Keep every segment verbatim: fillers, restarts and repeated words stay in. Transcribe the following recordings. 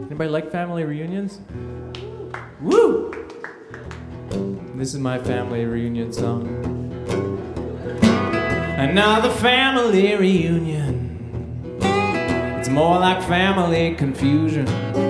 Anybody like family reunions? Woo! This is my family reunion song. Another family reunion. It's more like family confusion.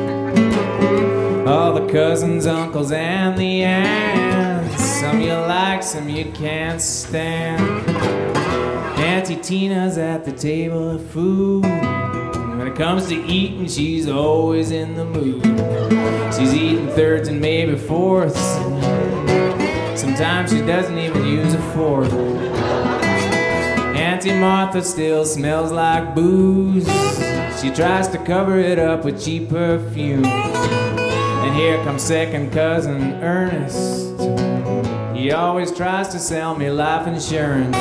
All the cousins, uncles, and the aunts. Some you like, some you can't stand. Auntie Tina's at the table of food. When it comes to eating, she's always in the mood. She's eating thirds and maybe fourths. Sometimes she doesn't even use a fork. Auntie Martha still smells like booze. She tries to cover it up with cheap perfume. And here comes second cousin Ernest. He always tries to sell me life insurance.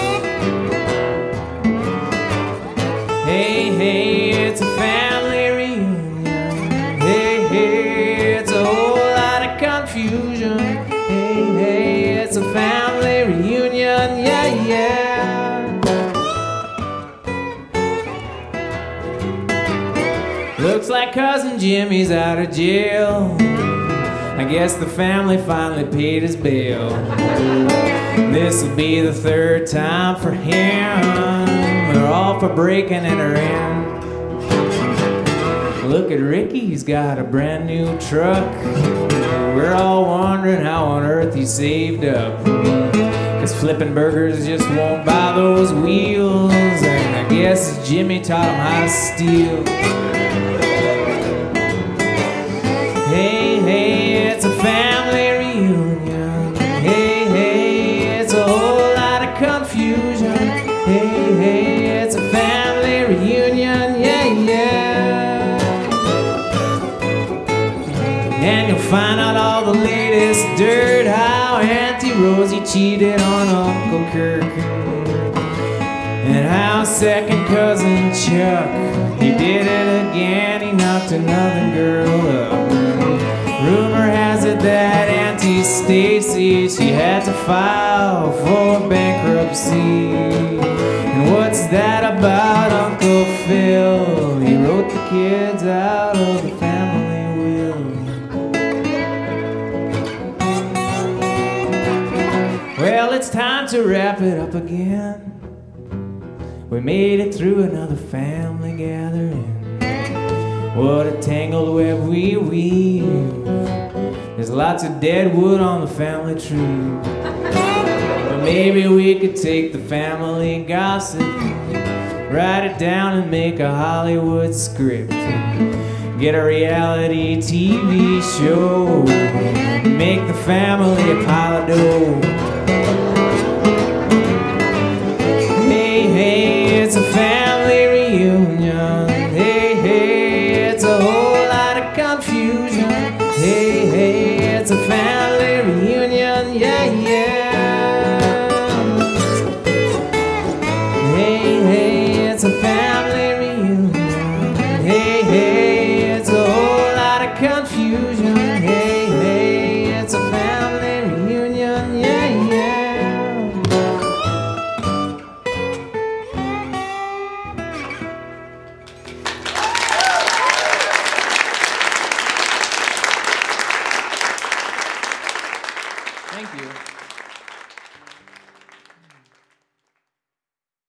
Hey, hey, it's a family reunion. Hey, hey, it's a whole lot of confusion. Hey, hey, it's a family reunion. Yeah, yeah. Looks like cousin Jimmy's out of jail. I guess the family finally paid his bail. This'll be the third time for him. We're all for breaking and her in. Look at Ricky, he's got a brand new truck. We're all wondering how on earth he saved up. Cause flipping burgers just won't buy those wheels. And I guess Jimmy taught him how to steal. Hey, hey, it's a family reunion. Hey, hey, it's a whole lot of confusion. Hey, hey, it's a family reunion. Yeah, yeah. And you'll find out all the latest dirt. How Auntie Rosie cheated on Uncle Kirk. And how second cousin Chuck, he did it again. He knocked another girl up. Rumor has it that Auntie Stacy, she had to file for bankruptcy. And what's that about Uncle Phil? He wrote the kids out of the family will. Well, it's time to wrap it up again. We made it through another family gathering. What a tangled web we weave. There's lots of dead wood on the family tree. But maybe we could take the family gossip, write it down and make a Hollywood script. Get a reality T V show, make the family a pile of dough.